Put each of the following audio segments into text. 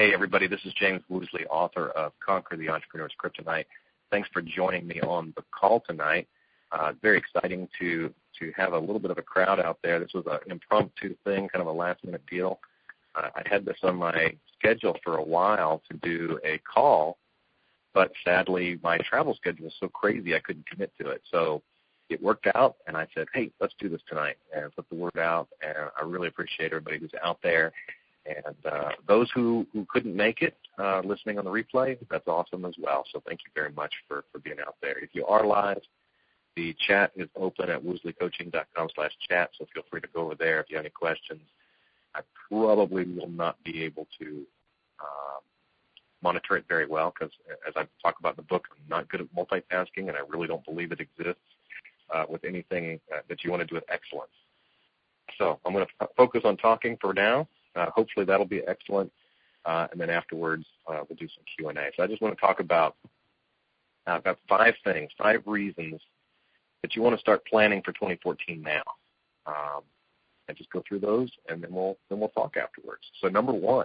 Hey, everybody, this is James Woosley, author of Conquer the Entrepreneur's Kryptonite. Thanks for joining me on the call tonight. Very exciting to have a little bit of a crowd out there. This was an impromptu thing, kind of a last-minute deal. I had this on my schedule for a while to do a call, but sadly my travel schedule was so crazy I couldn't commit to it. So it worked out, and I said, hey, let's do this tonight, and put the word out. And I really appreciate everybody who's out there. And those who couldn't make it listening on the replay, that's awesome as well. So thank you very much for being out there. If you are live, the chat is open at wooslycoaching.com/chat, so feel free to go over there if you have any questions. I probably will not be able to monitor it very well because, as I talk about in the book, I'm not good at multitasking, and I really don't believe it exists with anything that you want to do with excellence. So I'm going to focus on talking for now. Hopefully that'll be excellent, and then afterwards we'll do some Q&A. So I just want to talk about 5 things, 5 reasons that you want to start planning for 2014 now. And just go through those, and then we'll talk afterwards. So number 1,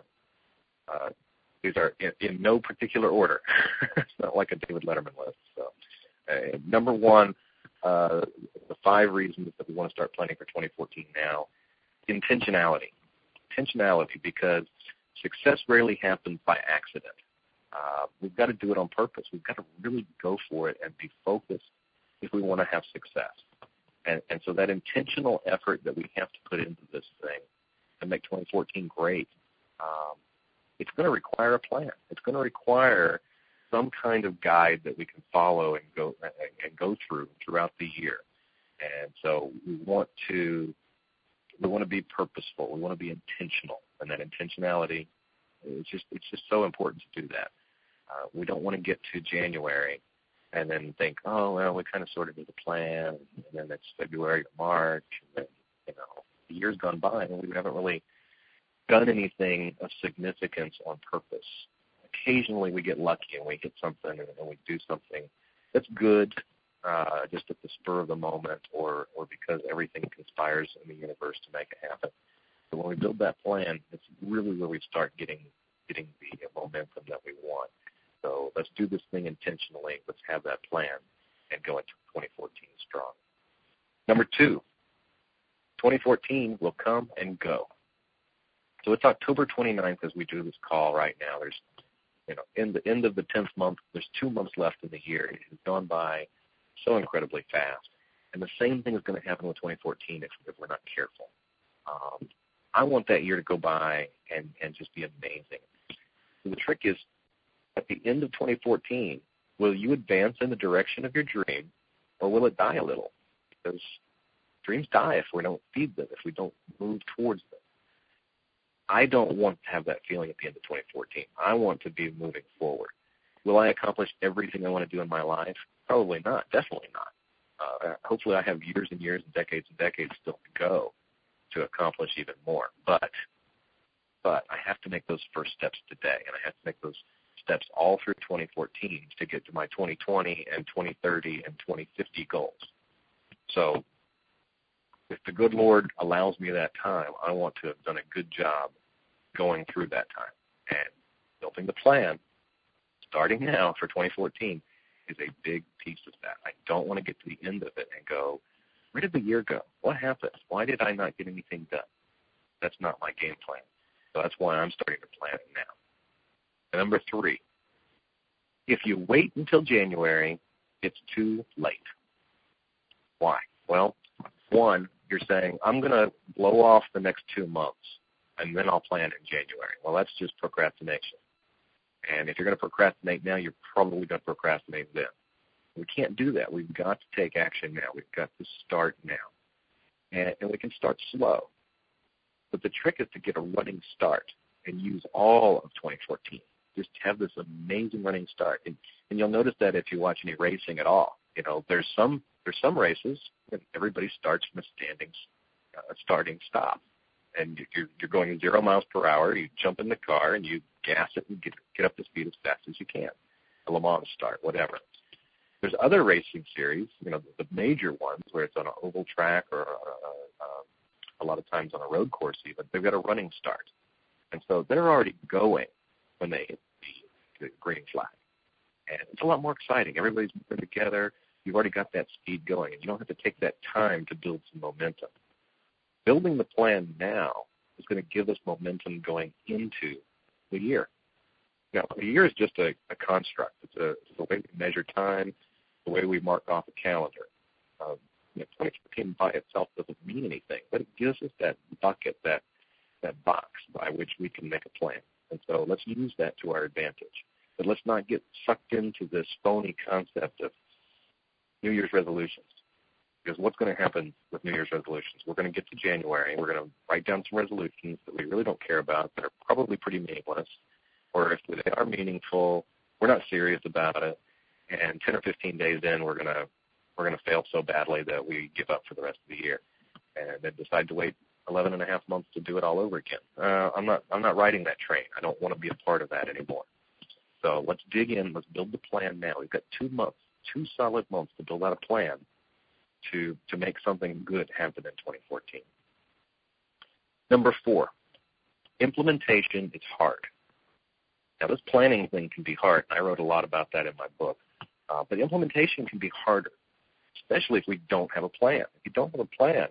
these are in no particular order. It's not like a David Letterman list. So number 1, the 5 reasons that we want to start planning for 2014 now: intentionality. Intentionality, because success rarely happens by accident. We've got to do it on purpose. We've got to really go for it and be focused if we want to have success. And so that intentional effort that we have to put into this thing to make 2014 great, it's going to require a plan. It's going to require some kind of guide that we can follow and go through throughout the year. And so we want to be purposeful. We want to be intentional, and that intentionality it's just so important to do that. We don't want to get to January and then think, oh well, we kind of sort of need a plan, and then it's February or March, and then the year's gone by and we haven't really done anything of significance on purpose. Occasionally we get lucky and we hit something and we do something that's good. Just at the spur of the moment, or because everything conspires in the universe to make it happen. So when we build that plan, it's really where we start getting the momentum that we want. So let's do this thing intentionally. Let's have that plan and go into 2014 strong. Number 2, 2014 will come and go. So it's October 29th as we do this call right now. There's, in the end of the 10th month, there's 2 months left in the year. It has gone by so incredibly fast. And the same thing is going to happen with 2014 if we're not careful. I want that year to go by and just be amazing. So the trick is, at the end of 2014, will you advance in the direction of your dream, or will it die a little? Because dreams die if we don't feed them, if we don't move towards them. I don't want to have that feeling at the end of 2014. I want to be moving forward. Will I accomplish everything I want to do in my life? Probably not. Definitely not. Hopefully I have years and years and decades still to go to accomplish even more. But I have to make those first steps today, and I have to make those steps all through 2014 to get to my 2020 and 2030 and 2050 goals. So if the good Lord allows me that time, I want to have done a good job going through that time. And building the plan, starting now for 2014, is a big piece of that. I don't want to get to the end of it and go, where did the year go? What happened? Why did I not get anything done? That's not my game plan. So that's why I'm starting to plan it now. And number 3, if you wait until January, it's too late. Why? Well, 1, you're saying, I'm going to blow off the next 2 months, and then I'll plan in January. Well, that's just procrastination. And if you're going to procrastinate now, you're probably going to procrastinate then. We can't do that. We've got to take action now. We've got to start now. And we can start slow. But the trick is to get a running start and use all of 2014. Just have this amazing running start. And you'll notice that if you watch any racing at all. There's some races that everybody starts from a starting stop. And you're going 0 miles per hour. You jump in the car and you gas it and get up to speed as fast as you can. A Le Mans start, whatever. There's other racing series, the major ones where it's on an oval track or a lot of times on a road course even. They've got a running start. And so they're already going. when they hit the green flag. And it's a lot more exciting. Everybody's moving together. You've already got that speed going, and you don't have to take that time to build some momentum. Building the plan now is going to give us momentum going into the year. Now, the year is just a construct. It's the way we measure time, the way we mark off a calendar. 2014 by itself doesn't mean anything, but it gives us that bucket, that box by which we can make a plan. And so let's use that to our advantage. But let's not get sucked into this phony concept of New Year's resolutions. Because what's going to happen with New Year's resolutions? We're going to get to January, and we're going to write down some resolutions that we really don't care about, that are probably pretty meaningless. Or if they are meaningful, we're not serious about it. And 10 or 15 days in, we're going to fail so badly that we give up for the rest of the year, and then decide to wait 11 and a half months to do it all over again. I'm not riding that train. I don't want to be a part of that anymore. So let's dig in. Let's build the plan now. We've got 2 months, 2 solid months to build out a plan to make something good happen in 2014. Number 4, implementation is hard. Now, this planning thing can be hard. I wrote a lot about that in my book. But implementation can be harder, especially if we don't have a plan. If you don't have a plan,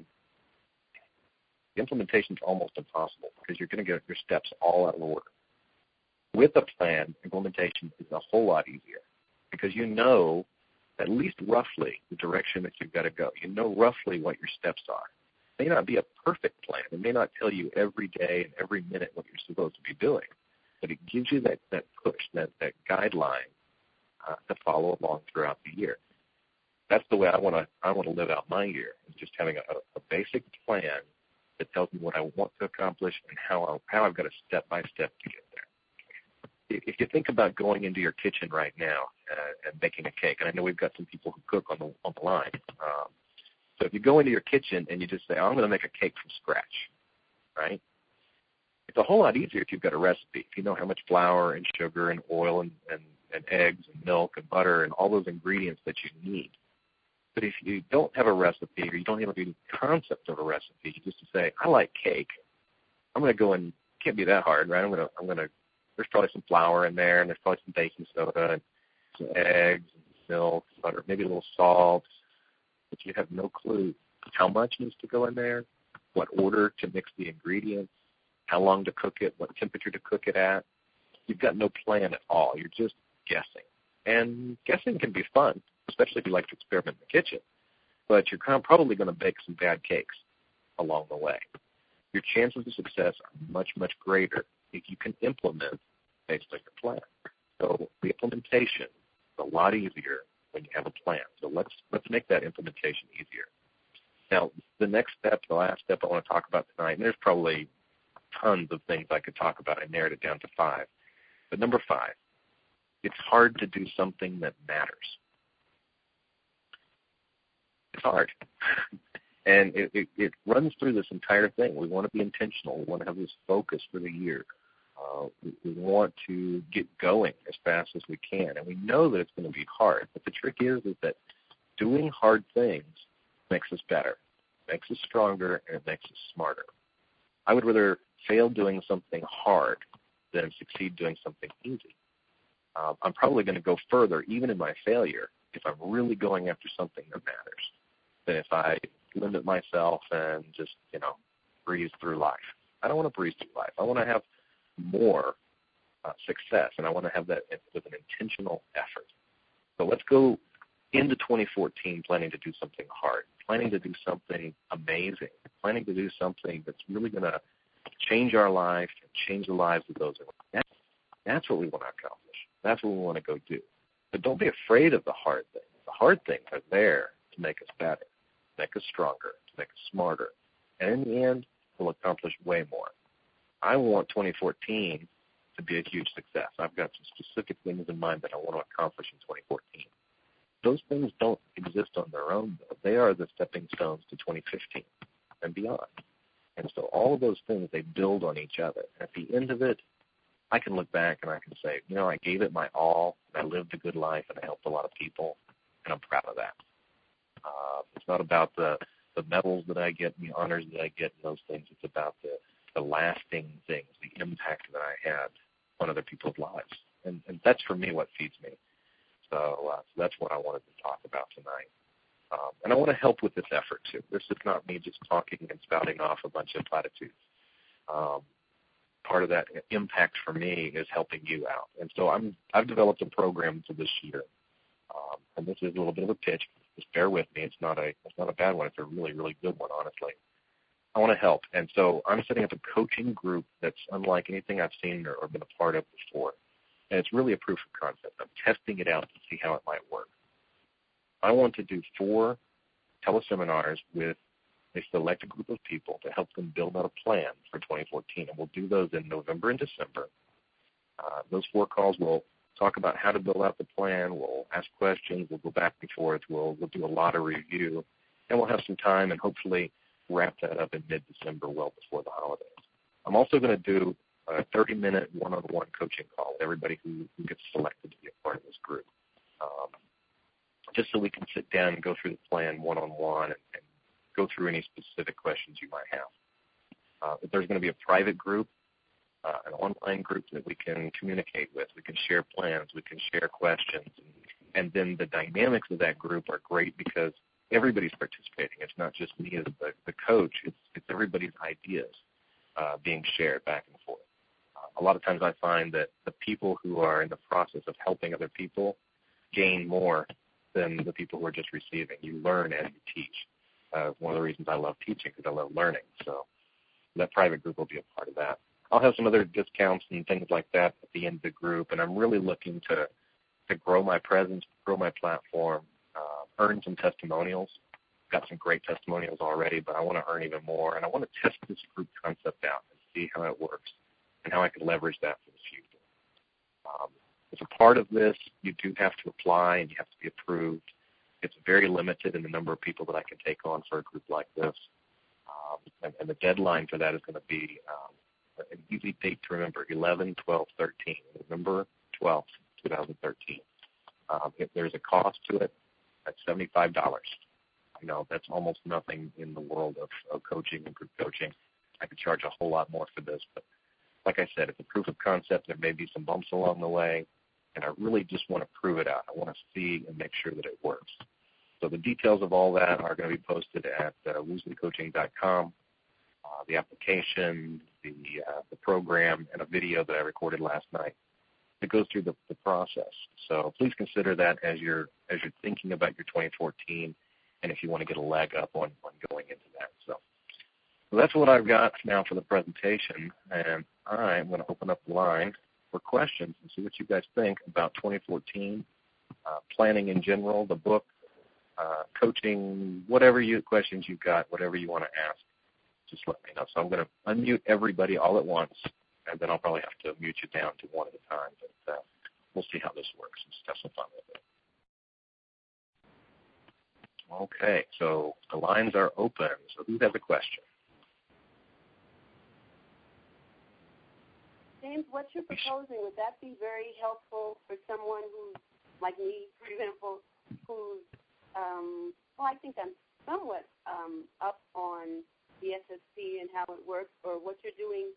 the implementation is almost impossible because you're going to get your steps all out of order. With a plan, implementation is a whole lot easier because you know at least roughly the direction that you've got to go. You know roughly what your steps are. It may not be a perfect plan. It may not tell you every day and every minute what you're supposed to be doing, but it gives you that push, that guideline to follow along throughout the year. That's the way I want to live out my year, is just having a basic plan that tells me what I want to accomplish and how I've got a step-by-step to get there. If you think about going into your kitchen right now and baking a cake, and I know we've got some people who cook on the line, so if you go into your kitchen and you just say, I'm going to make a cake from scratch, right? It's a whole lot easier if you've got a recipe, if you know how much flour and sugar and oil and eggs and milk and butter and all those ingredients that you need. But if you don't have a recipe or you don't have any concept of a recipe, just to say, I like cake, I'm going to go and, it can't be that hard, right? I'm going to, there's probably some flour in there and there's probably some baking soda and some eggs and milk, butter, maybe a little salt, but you have no clue how much needs to go in there, what order to mix the ingredients, how long to cook it, what temperature to cook it at. You've got no plan at all. You're just guessing. And guessing can be fun, especially if you like to experiment in the kitchen. But you're probably going to bake some bad cakes along the way. Your chances of success are much, much greater if you can implement based on your plan. So the implementation is a lot easier when you have a plan. So let's make that implementation easier. Now, the next step, the last step I want to talk about tonight, and there's probably tons of things I could talk about. I narrowed it down to 5. But number 5, it's hard to do something that matters. It's hard. And it runs through this entire thing. We want to be intentional. We want to have this focus for the year. We want to get going as fast as we can. And we know that it's going to be hard. But the trick is that doing hard things makes us better, makes us stronger, and it makes us smarter. I would rather fail doing something hard than succeed doing something easy. I'm probably going to go further, even in my failure, if I'm really going after something that matters, than if I limit myself and just, breeze through life. I don't want to breeze through life. I want to have more success, and I want to have that with an intentional effort. So let's go into 2014 planning to do something hard, planning to do something amazing, planning to do something that's really going to change our life and change the lives of those around us. That's what we want to accomplish. That's what we want to go do. But don't be afraid of the hard things. The hard things are there to make us better, to make us stronger, to make us smarter. And in the end, we'll accomplish way more. I want 2014 to be a huge success. I've got some specific things in mind that I want to accomplish in 2014. Those things don't exist on their own, though. They are the stepping stones to 2015 and beyond. And so all of those things, they build on each other. And at the end of it, I can look back and I can say, I gave it my all, and I lived a good life, and I helped a lot of people, and I'm proud of that. It's not about the medals that I get and the honors that I get and those things. It's about the lasting things, the impact that I had on other people's lives. And that's, for me, what feeds me. So that's what I wanted to talk about tonight. And I want to help with this effort, too. This is not me just talking and spouting off a bunch of platitudes. Part of that impact for me is helping you out. And so I've developed a program for this year. And this is a little bit of a pitch. Just bear with me. It's not a bad one. It's a really, really good one, honestly. I want to help. And so I'm setting up a coaching group that's unlike anything I've seen or been a part of before. And it's really a proof of concept. I'm testing it out to see how it might work. I want to do 4 teleseminars with a selected group of people to help them build out a plan for 2014. And we'll do those in November and December. Those 4 calls will talk about how to build out the plan. We'll ask questions. We'll go back and forth. We'll do a lot of review. And we'll have some time and hopefully wrap that up in mid-December, well before the holidays. I'm also going to do a 30-minute one-on-one coaching call with everybody who gets selected to be a part of this group, just so we can sit down and go through the plan one-on-one and go through any specific questions you might have. If there's going to be a private group, an online group that we can communicate with, we can share plans, we can share questions, and then the dynamics of that group are great because everybody's participating. It's not just me as the coach. It's everybody's ideas being shared back and forth. A lot of times I find that the people who are in the process of helping other people gain more than the people who are just receiving. You learn as you teach. One of the reasons I love teaching is I love learning. So that private group will be a part of that. I'll have some other discounts and things like that at the end of the group, and I'm really looking to grow my presence, grow my platform, earn some testimonials. Got some great testimonials already, but I want to earn even more, and I want to test this group concept out and see how it works and how I can leverage that for the future. As a part of this, you do have to apply and you have to be approved. It's very limited in the number of people that I can take on for a group like this, and the deadline for that is going to be an easy date to remember, 11/12/13, November 12th, 2013. If there's a cost to it, that's $75. You know, that's almost nothing in the world of coaching and group coaching. I could charge a whole lot more for this, but like I said, it's a proof of concept. There may be some bumps along the way, and I really just want to prove it out. I want to see and make sure that it works. So the details of all that are going to be posted at WoosleyCoaching.com. The application, the program, and a video that I recorded last night that goes through the process. So please consider that as you're thinking about your 2014, and if you want to get a leg up on going into that. So that's what I've got now for the presentation, and I'm going to open up the line for questions and see what you guys think about 2014, planning in general, the book, coaching, whatever questions you've got, whatever you want to ask. Just let me know. So I'm going to unmute everybody all at once, and then I'll probably have to mute you down to one at a time. But we'll see how this works. Let's have some fun with it. Okay, so the lines are open. So who has a question? James, what you're proposing, would that be very helpful for someone who, like me, for example, who's, I think I'm somewhat up on the SSP and how it works, or what you're doing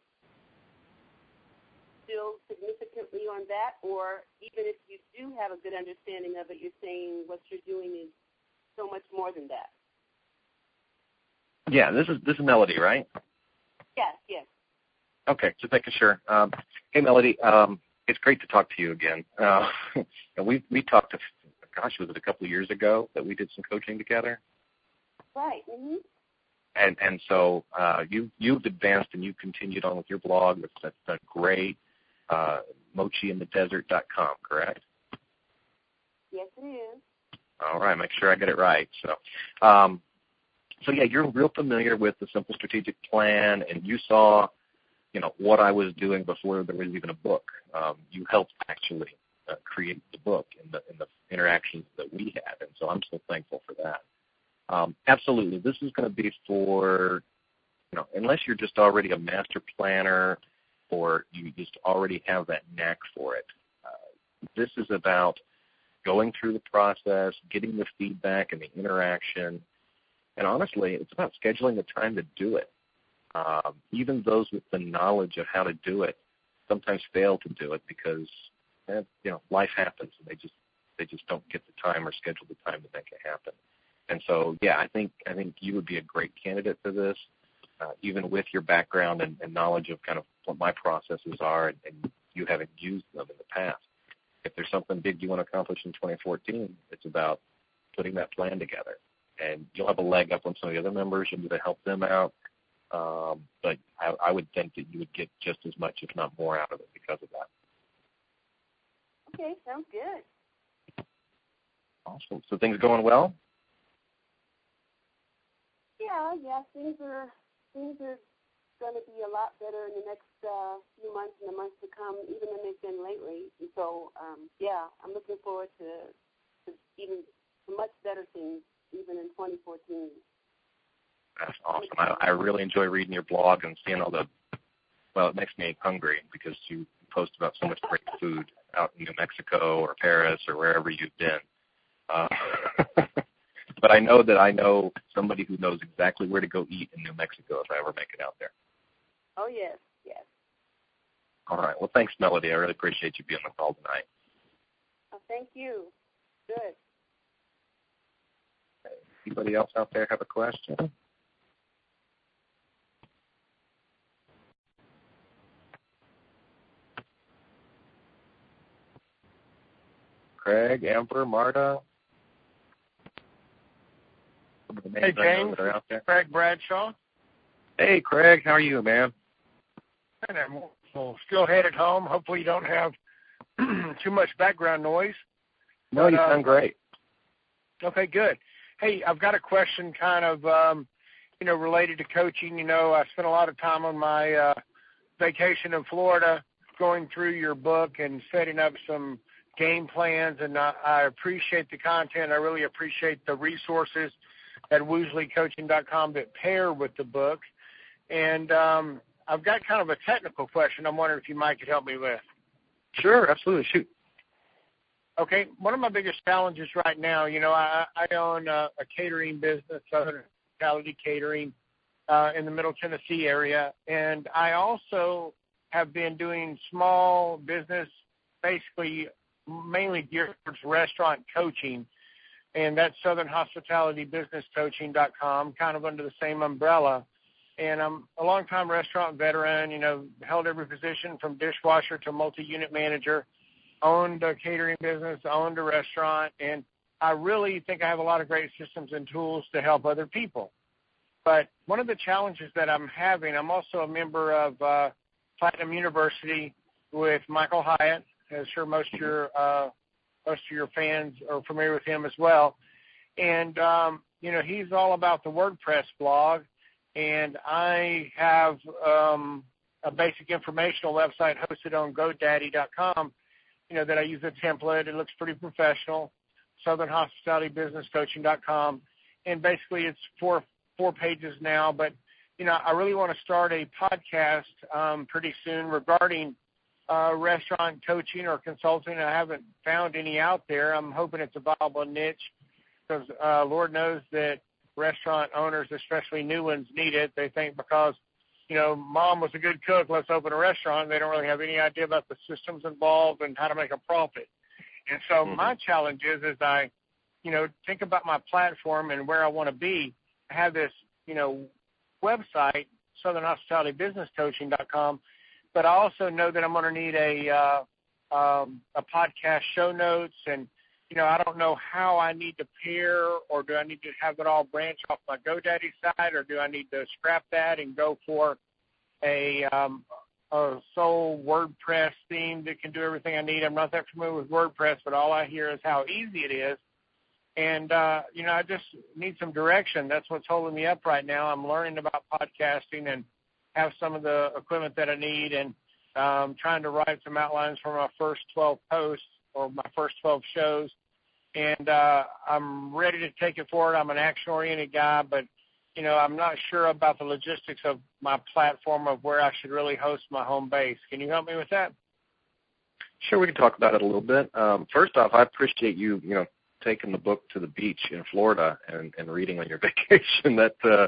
still significantly on that, or even if you do have a good understanding of it, you're saying what you're doing is so much more than that? Yeah, this is Melody, right? Yes. Okay, just making sure. Hey, Melody, it's great to talk to you again. And we talked, was it a couple of years ago that we did some coaching together? Right. Mm-hmm. And so you've advanced and you continued on with your blog. That's done great. MochiInTheDesert.com, correct? Yes, it is. All right, make sure I get it right. So yeah, you're real familiar with the Simple Strategic Plan, and you saw, what I was doing before there was even a book. You helped actually create the book in the interactions that we had, and so I'm so thankful for that. Absolutely. This is going to be for, unless you're just already a master planner or you just already have that knack for it. This is about going through the process, getting the feedback and the interaction, and honestly, it's about scheduling the time to do it. Even those with the knowledge of how to do it, sometimes fail to do it because life happens, and they just don't get the time or schedule the time to make it happen. And so, yeah, I think you would be a great candidate for this, even with your background and knowledge of kind of what my processes are, and you having used them in the past. If there's something big you want to accomplish in 2014, it's about putting that plan together. And you'll have a leg up on some of the other members. You'll be able to help them out. But I would think that you would get just as much, if not more, out of it because of that. Okay, sounds good. Awesome. So things going well? Yeah, things are going to be a lot better in the next few months and the months to come, even than they've been lately. And so, I'm looking forward to even much better things, even in 2014. That's awesome. I really enjoy reading your blog and seeing all it makes me hungry because you post about so much great food out in New Mexico or Paris or wherever you've been. But I know somebody who knows exactly where to go eat in New Mexico if I ever make it out there. Oh, yes. All right. Well, thanks, Melody. I really appreciate you being on the call tonight. Oh, thank you. Good. Anybody else out there have a question? Craig, Amber, Marta? Hey, James. Craig Bradshaw. Hey, Craig. How are you, man? I'm still headed home. Hopefully you don't have too much background noise. No, you sound great. Okay, good. Hey, I've got a question kind of, related to coaching. I spent a lot of time on my vacation in Florida going through your book and setting up some game plans, and I appreciate the content. I really appreciate the resources at WoosleyCoaching.com that pair with the book. And I've got kind of a technical question I'm wondering if you might could help me with. Sure, absolutely. Shoot. Okay, one of my biggest challenges right now, I own a catering business, Southern Hospitality Catering, in the Middle Tennessee area, and I also have been doing small business, basically mainly geared towards restaurant coaching, and that's SouthernHospitalityBusinessCoaching.com, kind of under the same umbrella. And I'm a longtime restaurant veteran, held every position from dishwasher to multi-unit manager, owned a catering business, owned a restaurant, and I really think I have a lot of great systems and tools to help other people. But one of the challenges that I'm having, I'm also a member of Platinum University with Michael Hyatt. I'm sure most of your fans are familiar with him as well. And, he's all about the WordPress blog, and I have a basic informational website hosted on GoDaddy.com, that I use a template. It looks pretty professional, SouthernHospitalityBusinessCoaching.com. And basically it's four pages now, but, I really want to start a podcast pretty soon regarding restaurant coaching or consulting. I haven't found any out there. I'm hoping it's a viable niche because Lord knows that restaurant owners, especially new ones, need it. They think because, mom was a good cook, let's open a restaurant. They don't really have any idea about the systems involved and how to make a profit. And so my challenge is I, think about my platform and where I want to be. I have this, website, SouthernHospitalityBusinessCoaching.com, but I also know that I'm going to need a podcast show notes, and I don't know how I need to pair, or do I need to have it all branch off my GoDaddy side, or do I need to scrap that and go for a sole WordPress theme that can do everything I need? I'm not that familiar with WordPress, but all I hear is how easy it is. And, I just need some direction. That's what's holding me up right now. I'm learning about podcasting and have some of the equipment that I need, and trying to write some outlines for my first 12 posts or my first 12 shows. And I'm ready to take it forward. I'm an action-oriented guy, but, I'm not sure about the logistics of my platform of where I should really host my home base. Can you help me with that? Sure, we can talk about it a little bit. First off, I appreciate you, taking the book to the beach in Florida and reading on your vacation.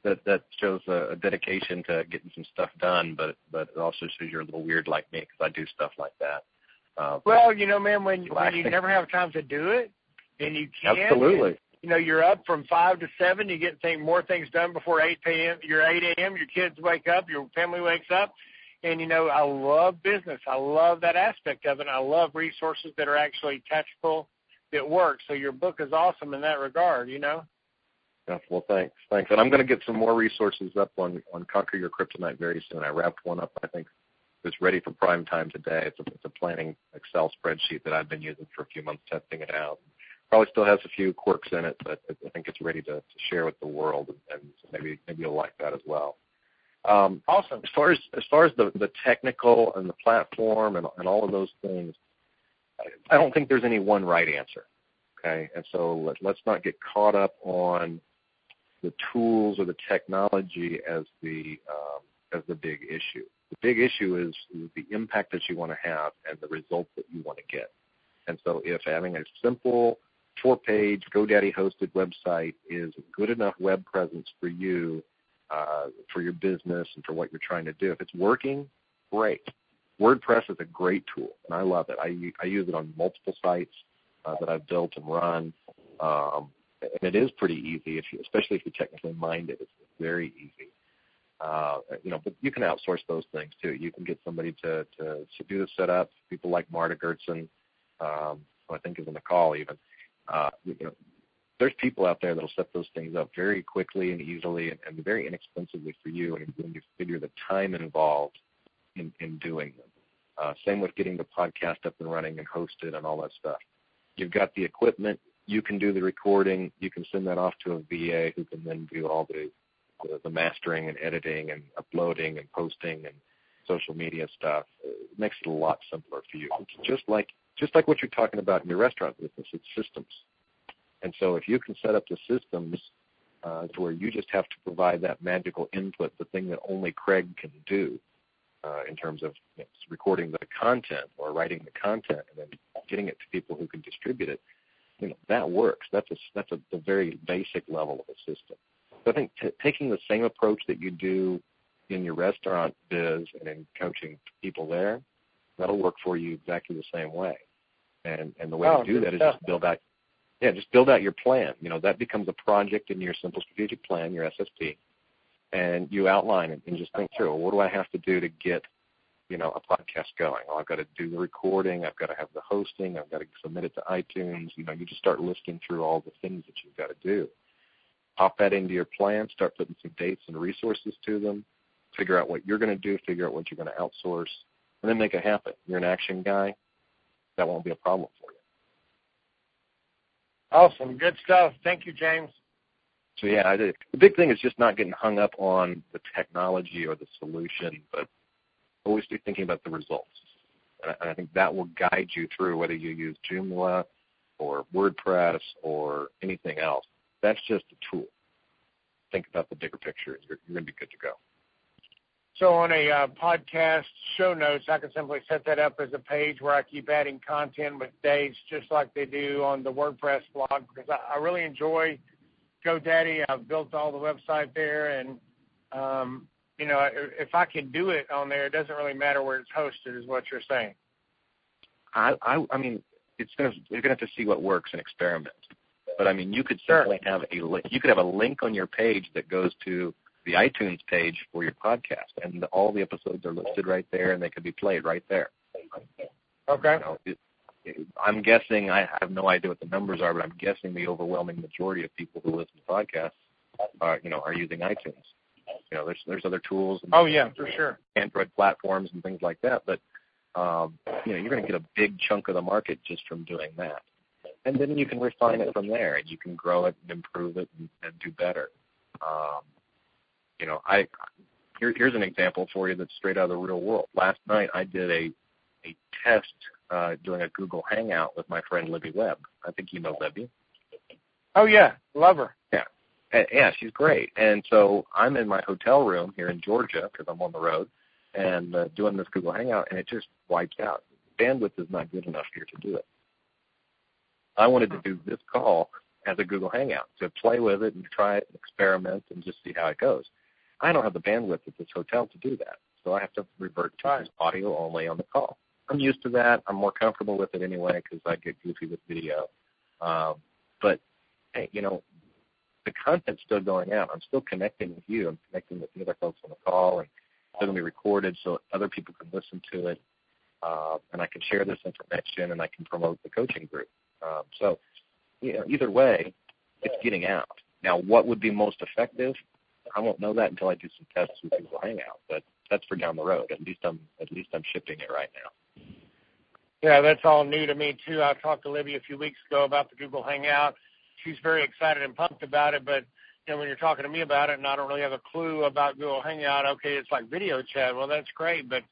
that shows a dedication to getting some stuff done, but it also shows you're a little weird like me because I do stuff like that. Well, man, when you never have time to do it, and you can, absolutely. And, you're up from 5 to 7, you get more things done before 8 p.m. You're 8 a.m. Your kids wake up, your family wakes up, and I love business. I love that aspect of it. I love resources that are actually tactical that work. So your book is awesome in that regard. Yeah, well, thanks. And I'm going to get some more resources up on Conquer Your Kryptonite very soon. I wrapped one up, I think it's ready for prime time today. It's a planning Excel spreadsheet that I've been using for a few months testing it out. Probably still has a few quirks in it, but I think it's ready to share with the world, and maybe you'll like that as well. Awesome. As far as the technical and the platform and all of those things, I don't think there's any one right answer. Okay, and so let's not get caught up on the tools or the technology as the big issue. The big issue is the impact that you want to have and the results that you want to get. And so if having a simple 4-page GoDaddy-hosted website is a good enough web presence for you, for your business and for what you're trying to do, if it's working, great. WordPress is a great tool, and I love it. I use it on multiple sites that I've built and run, and it is pretty easy, especially if you're technically minded. It's very easy. But you can outsource those things too. You can get somebody to do the setup. People like Marta Gertson, who I think is on the call even. There's people out there that'll set those things up very quickly and easily and very inexpensively for you, and when you figure the time involved in doing them. Same with getting the podcast up and running and hosted and all that stuff. You've got the equipment. You can do the recording. You can send that off to a VA who can then do all the mastering and editing and uploading and posting and social media stuff. It makes it a lot simpler for you. It's just like what you're talking about in your restaurant business. It's systems. And so if you can set up the systems to where you just have to provide that magical input, the thing that only Craig can do in terms of recording the content or writing the content and then getting it to people who can distribute it, that works. That's the very basic level of a system. So I think taking the same approach that you do in your restaurant biz and in coaching people there, that'll work for you exactly the same way. And the way to do that is just build out your plan. That becomes a project in your simple strategic plan, your SSP, and you outline it and just think through, well, what do I have to do to get a podcast going? Well, I've got to do the recording. I've got to have the hosting. I've got to submit it to iTunes. You just start listing through all the things that you've got to do. Pop that into your plan. Start putting some dates and resources to them. Figure out what you're going to do. Figure out what you're going to outsource, and then make it happen. You're an action guy. That won't be a problem for you. Awesome. Good stuff. Thank you, James. So, the big thing is just not getting hung up on the technology or the solution, but always be thinking about the results. And I think that will guide you through whether you use Joomla or WordPress or anything else. That's just a tool. Think about the bigger picture. You're going to be good to go. So on a podcast show notes, I can simply set that up as a page where I keep adding content with dates just like they do on the WordPress blog, because I really enjoy GoDaddy. I've built all the website there, and, if I can do it on there, it doesn't really matter where it's hosted is what you're saying. I mean, you're going to have to see what works and experiment. But, you could certainly have a link. You could have a link on your page that goes to the iTunes page for your podcast, and all the episodes are listed right there, and they could be played right there. Okay. I'm guessing, I have no idea what the numbers are, but I'm guessing the overwhelming majority of people who listen to podcasts are using iTunes. There's other tools. And, for sure. Android platforms and things like that, but you're going to get a big chunk of the market just from doing that. And then you can refine it from there, and you can grow it and improve it and do better. Here's an example for you that's straight out of the real world. Last night I did a test doing a Google Hangout with my friend Libby Webb. I think you know Libby. Oh, yeah. Love her. Yeah. Yeah, she's great. And so I'm in my hotel room here in Georgia because I'm on the road and doing this Google Hangout, and it just wipes out. Bandwidth is not good enough here to do it. I wanted to do this call as a Google Hangout to play with it and try it and experiment and just see how it goes. I don't have the bandwidth at this hotel to do that, so I have to revert to just audio only on the call. I'm used to that. I'm more comfortable with it anyway because I get goofy with video. But, hey, the content's still going out. I'm still connecting with you. I'm connecting with the other folks on the call, and it's going to be recorded so other people can listen to it, and I can share this information, and I can promote the coaching group. So, either way, it's getting out. Now, what would be most effective? I won't know that until I do some tests with Google Hangout, but that's for down the road. At least I'm shipping it right now. Yeah, that's all new to me too. I talked to Libby a few weeks ago about the Google Hangout. She's very excited and pumped about it, but when you're talking to me about it and I don't really have a clue about Google Hangout, okay, it's like video chat. Well, that's great, but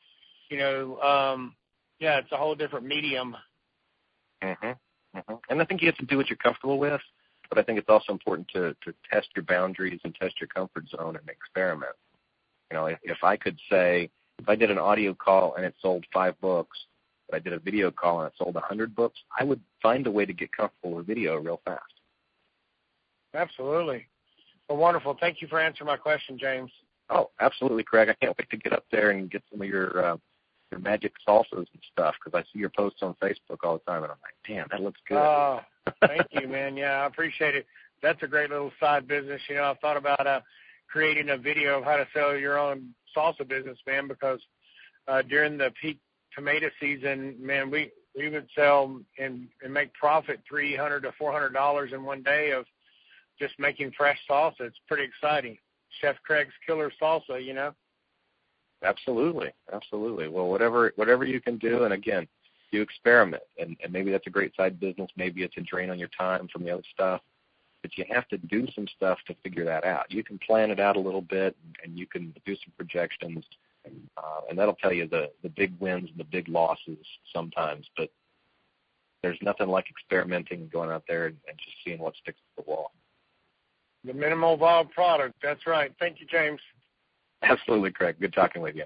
yeah, it's a whole different medium. Mhm. Mhm. And I think you have to do what you're comfortable with, but I think it's also important to test your boundaries and test your comfort zone and experiment. If I could say, if I did an audio call and it sold 5 books, but I did a video call and it sold 100 books, I would find a way to get comfortable with video real fast. Absolutely. Well, wonderful. Thank you for answering my question, James. Oh, absolutely, Craig. I can't wait to get up there and get some of your magic salsas and stuff because I see your posts on Facebook all the time, and I'm like, damn, that looks good. Oh, thank you, man. Yeah, I appreciate it. That's a great little side business. I've thought about creating a video of how to sell your own salsa business, man, because during the peak tomato season, man, we would sell and make profit $300 to $400 in one day of just making fresh salsa. It's pretty exciting. Chef Craig's Killer Salsa, Absolutely. Well, whatever you can do, and again, you experiment, and maybe that's a great side business. Maybe it's a drain on your time from the other stuff, but you have to do some stuff to figure that out. You can plan it out a little bit, and you can do some projections, and that'll tell you the big wins and the big losses sometimes, but there's nothing like experimenting and going out there and just seeing what sticks to the wall. The minimal viable product. That's right. Thank you, James. Absolutely, Craig. Good talking with you.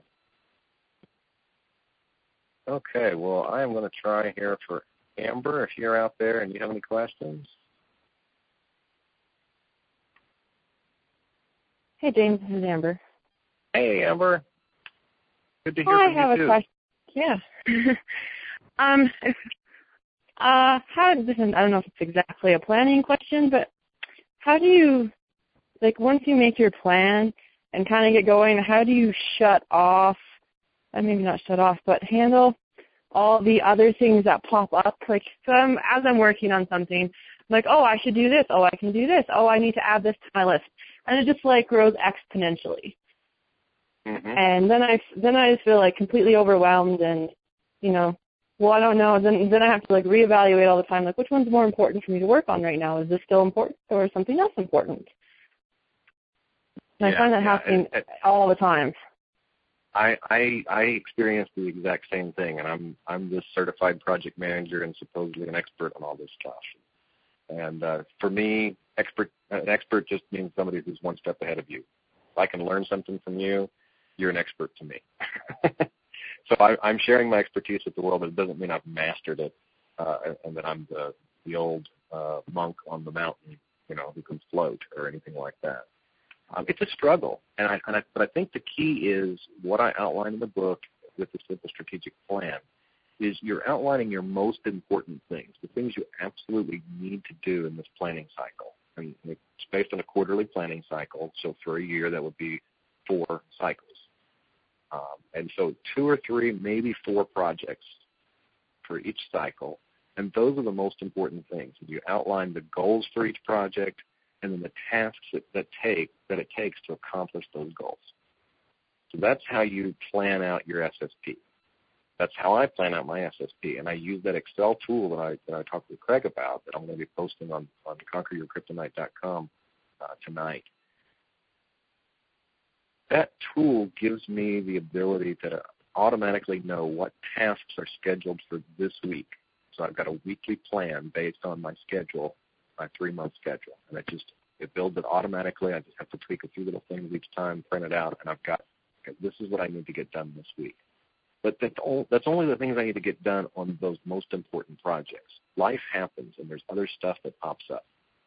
Okay, well, I am going to try here for Amber, if you're out there and you have any questions. Hey, James, this is Amber. Hey, Amber. Good to hear I from you, have too. a question. Yeah. I don't know if it's exactly a planning question, but how do you, once you make your plan and kind of get going, how do you shut off, maybe not shut off, but handle all the other things that pop up? As I'm working on something, I should do this. Oh, I can do this. Oh, I need to add this to my list. And it just grows exponentially. Mm-hmm. And then I just feel completely overwhelmed and, I don't know. Then I have to reevaluate all the time, which one's more important for me to work on right now? Is this still important or is something else important? And I find that happening all the time. I experience the exact same thing, and I'm this certified project manager and supposedly an expert on all this stuff. And for me, an expert just means somebody who's one step ahead of you. If I can learn something from you, you're an expert to me. So I'm sharing my expertise with the world, but it doesn't mean I've mastered it and that I'm the old monk on the mountain, who can float or anything like that. It's a struggle, but I think the key is what I outline in the book with the Simple Strategic Plan is you're outlining your most important things, the things you absolutely need to do in this planning cycle. And it's based on a quarterly planning cycle, so for a year that would be 4 cycles. And so 2 or 3, maybe 4 projects for each cycle, and those are the most important things. You outline the goals for each project and then the tasks that it takes to accomplish those goals. So that's how you plan out your SSP. That's how I plan out my SSP, and I use that Excel tool that I talked with Craig about that I'm going to be posting on conqueryourkryptonite.com tonight. That tool gives me the ability to automatically know what tasks are scheduled for this week. So I've got a weekly plan based on my schedule, my 3-month schedule, and it builds it automatically. I just have to tweak a few little things each time, print it out, and I've got, okay, this is what I need to get done this week. But that's only the things I need to get done on those most important projects. Life happens, and there's other stuff that pops up.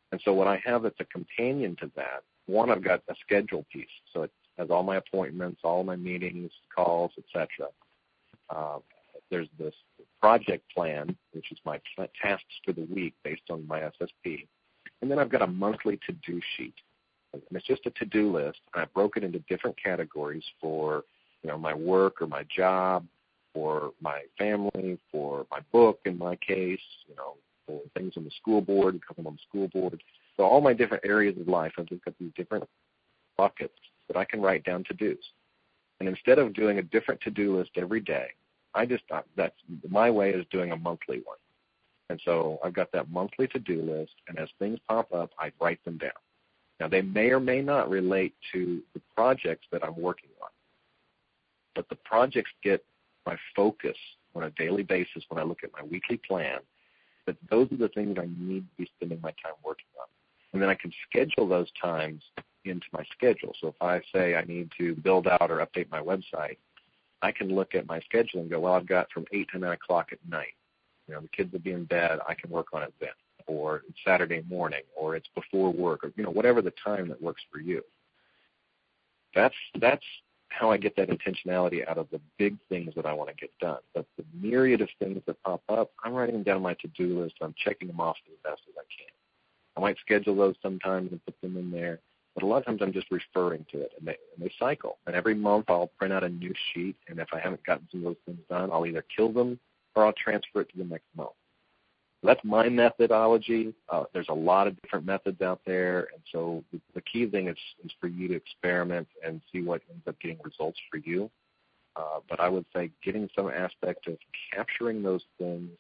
And so what I have that's a companion to that, one, I've got a schedule piece. So it has all my appointments, all my meetings, calls, etc. There's this project plan, which is my tasks for the week based on my SSP. And then I've got a monthly to-do sheet. And it's just a to-do list. And I broke it into different categories for, my work or my job, for my family, for my book in my case, for things on the school board, because I'm on the school board. So all my different areas of life, I've just got these different buckets that I can write down to-dos. And instead of doing a different to-do list every day, that's my way is doing a monthly one. And so I've got that monthly to-do list, and as things pop up, I write them down. Now, they may or may not relate to the projects that I'm working on, but the projects get my focus on a daily basis when I look at my weekly plan, that those are the things I need to be spending my time working on. And then I can schedule those times into my schedule. So if I say I need to build out or update my website, I can look at my schedule and go, well, I've got from 8 to 9 o'clock at night. The kids will be in bed. I can work on it then. Or it's Saturday morning, or it's before work, or, whatever the time that works for you. That's how I get that intentionality out of the big things that I want to get done. But the myriad of things that pop up, I'm writing them down on my to-do list. I'm checking them off as best as I can. I might schedule those sometimes and put them in there. But a lot of times I'm just referring to it, and they cycle. And every month I'll print out a new sheet, and if I haven't gotten some of those things done, I'll either kill them or I'll transfer it to the next month. So that's my methodology. There's a lot of different methods out there, and so the key thing is for you to experiment and see what ends up getting results for you. But I would say getting some aspect of capturing those things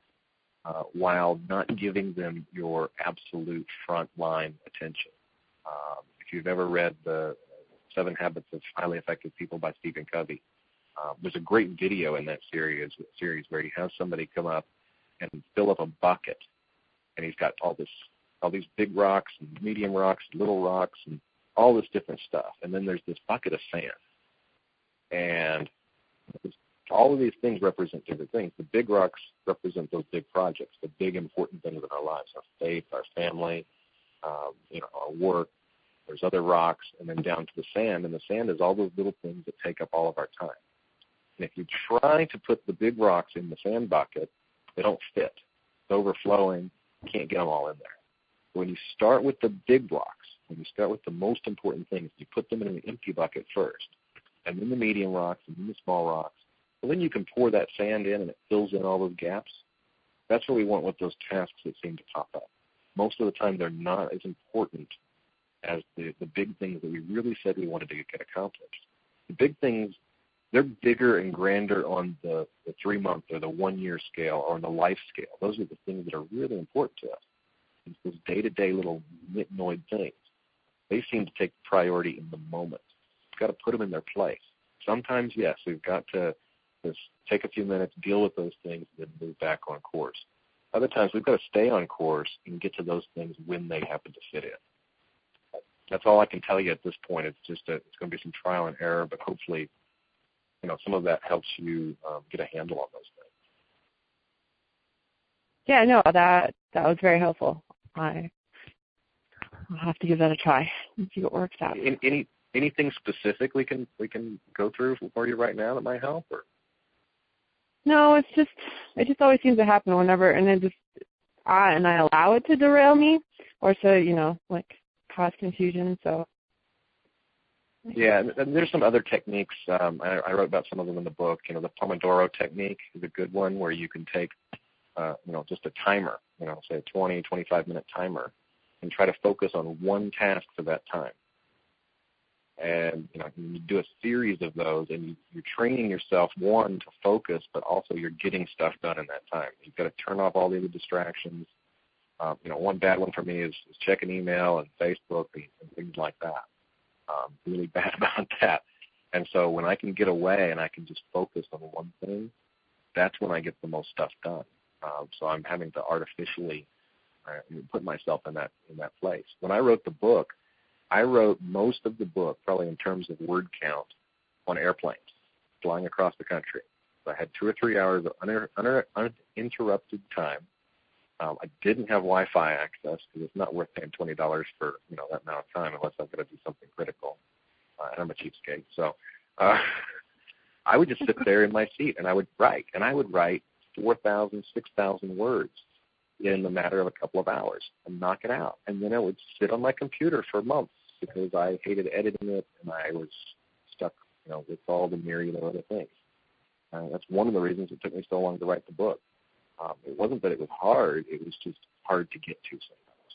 while not giving them your absolute frontline attention. If you've ever read the 7 Habits of Highly Effective People by Stephen Covey, there's a great video in that series where he has somebody come up and fill up a bucket, and he's got all these big rocks and medium rocks, little rocks, and all this different stuff. And then there's this bucket of sand, and all of these things represent different things. The big rocks represent those big projects, the big important things in our lives: our faith, our family, our work. There's other rocks, and then down to the sand, and the sand is all those little things that take up all of our time. And if you try to put the big rocks in the sand bucket, they don't fit. It's overflowing. You can't get them all in there. When you start with the big blocks, when you start with the most important things, you put them in an empty bucket first, and then the medium rocks, and then the small rocks. And then you can pour that sand in, and it fills in all those gaps. That's what we want with those tasks that seem to pop up. Most of the time, they're not as important as the big things that we really said we wanted to get accomplished. The big things, they're bigger and grander on the 3-month or the 1-year scale or on the life scale. Those are the things that are really important to us. It's those day-to-day little nitnoid things. They seem to take priority in the moment. We've got to put them in their place. Sometimes, yes, we've got to just take a few minutes, deal with those things, and then move back on course. Other times, we've got to stay on course and get to those things when they happen to fit in. That's all I can tell you at this point. It's just it's going to be some trial and error, but hopefully, some of that helps you get a handle on those things. Yeah, no, that was very helpful. I'll have to give that a try and see what works out. Anything specific we can go through for you right now that might help? Or? No, it just always seems to happen whenever, and I allow it to derail me, or to cause confusion. So. Yeah, and there's some other techniques. I wrote about some of them in the book. The Pomodoro technique is a good one where you can take, just a timer, say a 20, 25-minute timer, and try to focus on one task for that time. And, you do a series of those, and you're training yourself, one, to focus, but also you're getting stuff done in that time. You've got to turn off all the other distractions. One bad one for me is checking email and Facebook and things like that. Really bad about that. And so when I can get away and I can just focus on one thing, that's when I get the most stuff done. So I'm having to artificially put myself in that place. When I wrote the book, I wrote most of the book, probably in terms of word count, on airplanes, flying across the country. So I had 2 or 3 hours of uninterrupted time I didn't have Wi-Fi access because it's not worth paying $20 for that amount of time unless I'm going to do something critical. And I'm a cheapskate, so I would just sit there in my seat and I would write, 4,000, 6,000 words in the matter of a couple of hours and knock it out. And then I would sit on my computer for months because I hated editing it and I was stuck, with all the myriad of other things. That's one of the reasons it took me so long to write the book. It wasn't that it was hard; it was just hard to get to sometimes.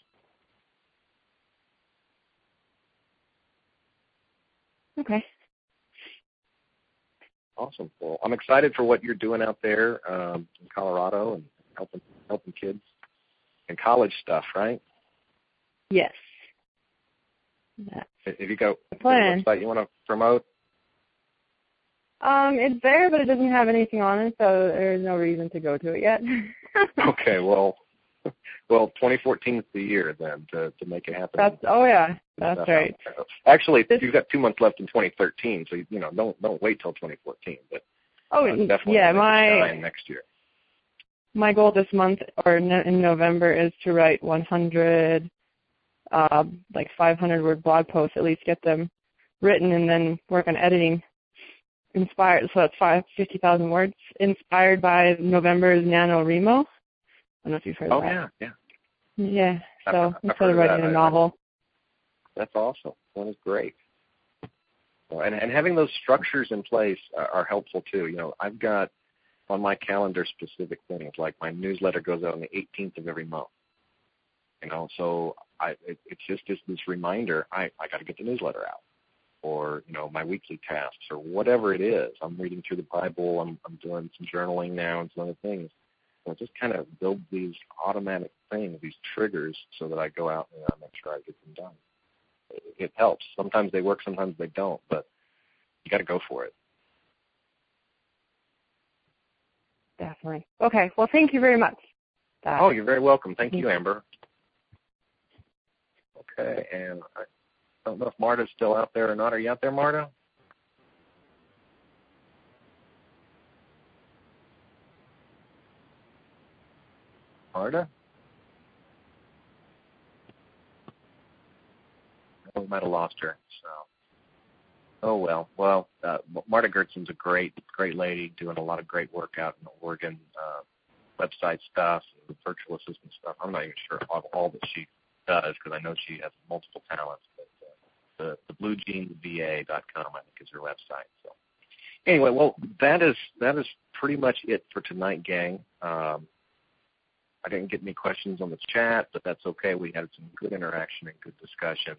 Okay. Awesome. Well, I'm excited for what you're doing out there in Colorado and helping kids and college stuff, right? Yes. If you go the plan. Website you want to promote? It's there, but it doesn't have anything on it, so there's no reason to go to it yet. Okay, well, 2014 is the year then to make it happen. That's right. Actually, you've got 2 months left in 2013, so don't wait till 2014. But definitely shine next year. My goal this month or in November is to write 100, 500-word blog posts, at least get them written, and then work on editing. Inspired, so that's 50,000 words. Inspired by November's NaNoWriMo. I don't know if you've heard of that. Oh, yeah. Yeah, so instead of writing a novel. That's awesome. That is great. And having those structures in place are helpful, too. I've got on my calendar specific things, like my newsletter goes out on the 18th of every month. So it's just this reminder, I got to get the newsletter out. Or, my weekly tasks or whatever it is. I'm reading through the Bible. I'm doing some journaling now and some other things. So I just kind of build these automatic things, these triggers, so that I go out and I make sure I get them done. It helps. Sometimes they work, sometimes they don't, but you got to go for it. Definitely. Okay. Well, thank you very much. Oh, you're very welcome. Thank you, Amber. Okay, and I don't know if Marta's still out there or not. Are you out there, Marta? Marta? Oh, we might have lost her. So, oh well. Well, Marta Gertson's a great lady, doing a lot of great work out in Oregon, website stuff, and virtual assistant stuff. I'm not even sure of all that she does because I know she has multiple talents. But the BlueJeansVA.com, I think, is her website. So, anyway, well, that is pretty much it for tonight, gang. I didn't get any questions on the chat, but that's okay. We had some good interaction and good discussion.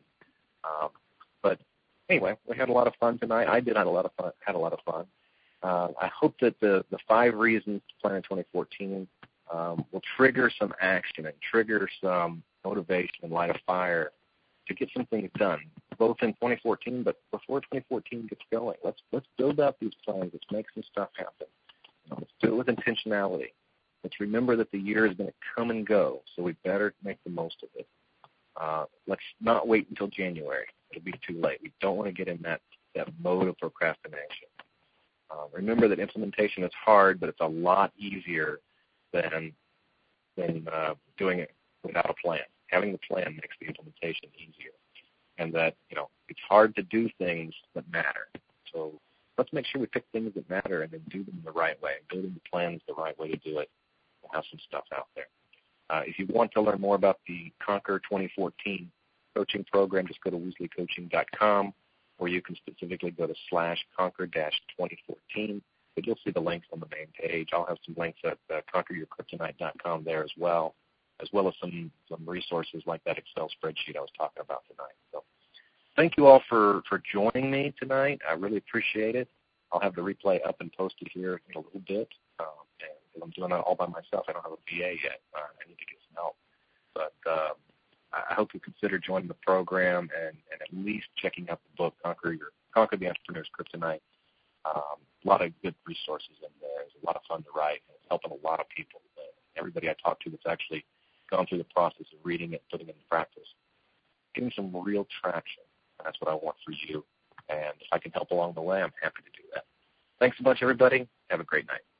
But anyway, we had a lot of fun tonight. I did have a lot of fun. I hope that the 5 reasons to plan in 2014 will trigger some action and trigger some motivation and light a fire to get some things done, both in 2014, but before 2014 gets going. Let's build out these plans. Let's make some stuff happen. Let's do it with intentionality. Let's remember that the year is going to come and go, so we better make the most of it. Let's not wait until January. It'll be too late. We don't want to get in that mode of procrastination. Remember that implementation is hard, but it's a lot easier than doing it without a plan. Having the plan makes the implementation easier. And that, it's hard to do things that matter. So let's make sure we pick things that matter and then do them the right way. Building the plan is the right way to do it. We'll have some stuff out there. If you want to learn more about the Conquer 2014 coaching program, just go to WoosleyCoaching.com, or you can specifically go to /Conquer-2014. But you'll see the links on the main page. I'll have some links at ConquerYourKryptonite.com there as well as some resources like that Excel spreadsheet I was talking about tonight. So thank you all for joining me tonight. I really appreciate it. I'll have the replay up and posted here in a little bit. And I'm doing it all by myself. I don't have a VA yet. I need to get some help. But I hope you consider joining the program and at least checking out the book, Conquer the Entrepreneur's Kryptonite. A lot of good resources in there. It's a lot of fun to write. And it's helping a lot of people. Everybody I talk to that's actually gone through the process of reading it, putting it into practice, getting some real traction. That's what I want for you. And if I can help along the way, I'm happy to do that. Thanks a bunch, everybody. Have a great night.